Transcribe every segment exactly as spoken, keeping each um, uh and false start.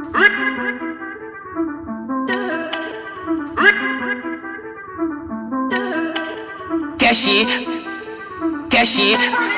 Cashy, Cashy.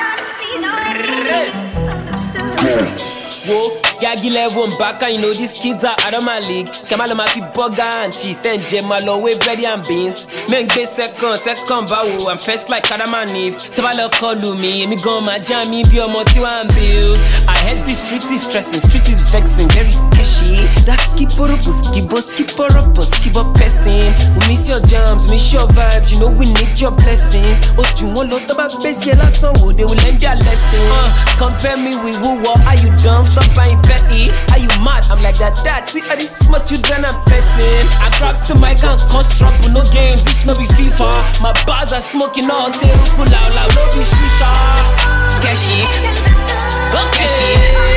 Whoa, Yagi level and back, you know these kids are out of my league. Kamala my burger and cheese, then Jemalo with bread and beans. Make be second, second bow, I'm first like Adam and Eve. Tabala call me, me go my jammy, be a motive and bills. I head the street is stressing, street is vexing, very sketchy. That's keep up, keep us, keep up, keep up pressing. We miss your jams, miss your vibes, you know we need your blessings. Oh, you want lot about base, yeah, that's all, they will learn their lesson. Uh, compare me with who, what are you dumb? Stop buying petty. Are you mad? I'm like that, dad. See, all these smart children I'm petting. I grab the mic and cause trouble. No games, this no be FIFA. My bars are smoking all day. Pull out loud, no be shisha. Cashy, Cashy,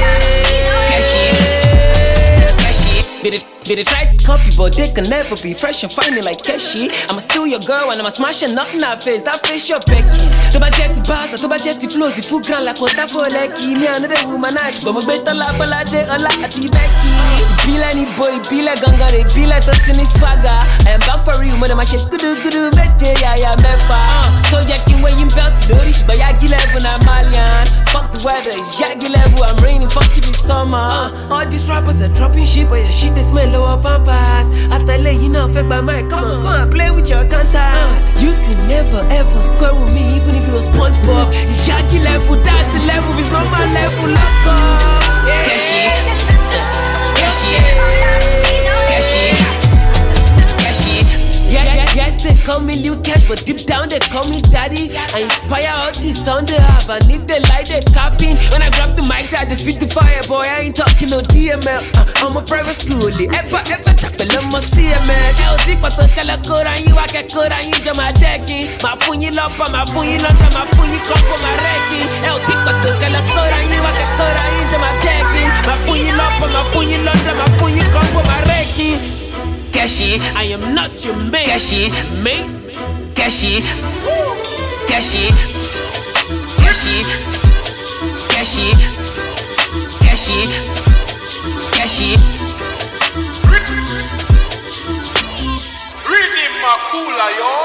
Cashy, Cashy. Did it? Did they try to copy, but they can never be fresh and finding like Cashy. I'ma steal your girl and I'ma smash her nothing in her face. That face you're begging. To my jetty bars, to my jetty flows, if you grand like what that for lucky. Me another woman, I but my better la balade, a la at the Becky. Be like any boy, be like ganga, they be like touching his swagger. I am back for you, mother, my shit, kudu kudu, bete, yeah, yeah, mefa. So yakin when you belt to the rich, but yagi level, I'm Malian. Fuck the weather, it's yagi level, I'm raining, fuck you this summer. All these rappers are dropping shit, but your shit they smell low up and pass. After lay, you know, affect by mic. Come on, come on, play with your contacts. You can never ever square with me, even if you was SpongeBob. It's yagi level, that's the level, it's not my level. Let's go. Cashy, Cashy, Cashy, Cashy. Yeah, yeah, yes, they call me Liu Cat, but deep down they call me Daddy. I inspire all the sound they have, and if they lie, they copying. When I grab the mic, I just spit the fire, boy. I ain't talking no D M L. Uh, I'm a private school, ever, ever tackle on my C M S. I was deep, but the color code on you, I can code on you, my decking. My funny love, my funny love, my funny cup for my wrecking. I was deep, but the color code on you, I can code on you, my decking. My funny love, my funny love, my funny cup for my wrecking. Cashy, I am not your mate. Cashy, mate. Cashy, Cashy, Cashy, Cashy, Cashy, Cashy. Rhythm Makula, yo.